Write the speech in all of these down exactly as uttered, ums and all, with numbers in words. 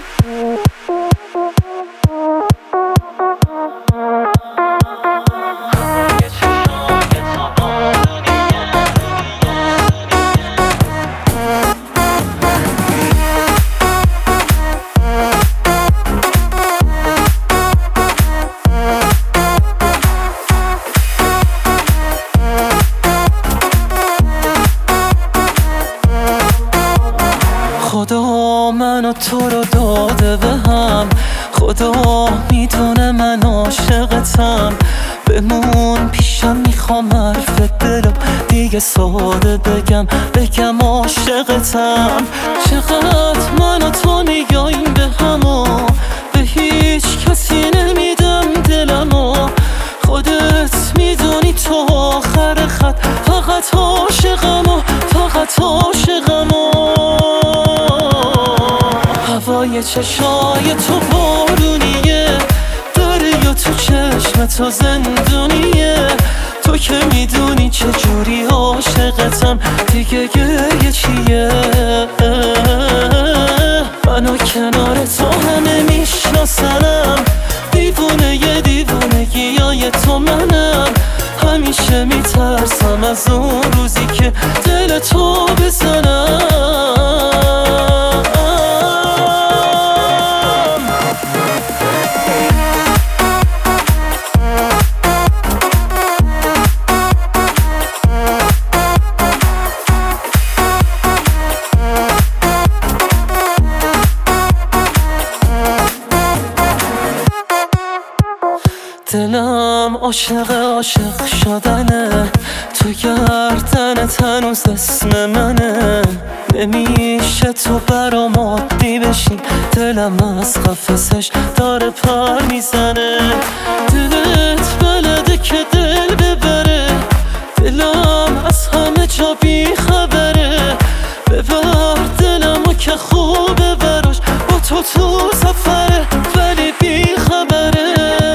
خدا منو تو رو داده به هم، خدا میدونه من عاشقتم. بمون پیشم، میخوام حرف دلو دیگه ساده بگم بگم عاشقتم. چقدر من و تو میگاییم به همو، به هیچ کسی نمیدم دلمو. خودت میدونی تو آخر خط فقط عاشقمو، فقط عاشقمو. هوای چشای تو بارونیه، دریا تو چشم تو زندونیه. تو که میدونی چجوری عاشقتم، دیگه گریه چیه؟ منو کنار تو همه میشناسنم، دیوونه یه دیوونگیای تو منم. همیشه میترسم از اون روزی که دل تو بزنم. دلم عاشق عاشق شدنه، تو گردنت هنوز اسم منه. نمیشه تو برام عادی بشی، دلم از قفسش داره پر میزنه. دلت بلده که دل ببره، دلم از همه جا بی خبره. ببر دلمو که خوبه براش، با تو تو سفره ولی بی خبره.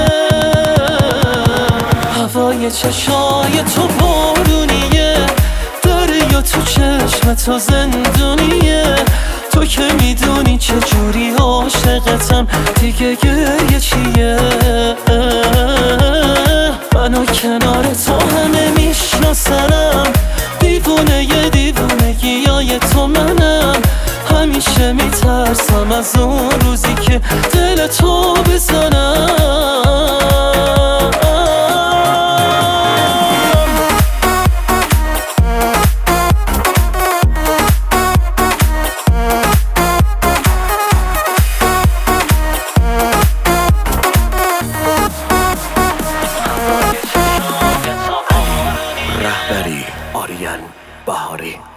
هوای چشای تو بارونیه، دریا تو چشم تو زندونیه. تو که میدونی چجوری عاشقتم، دیگه گریه چیه؟ منو کنار تو همه میشناسنم، دیوونه یه دیوونگیای تو منم. همیشه میترسم از اون روزی که دل تو بزنم. رهبری آریان بهاری.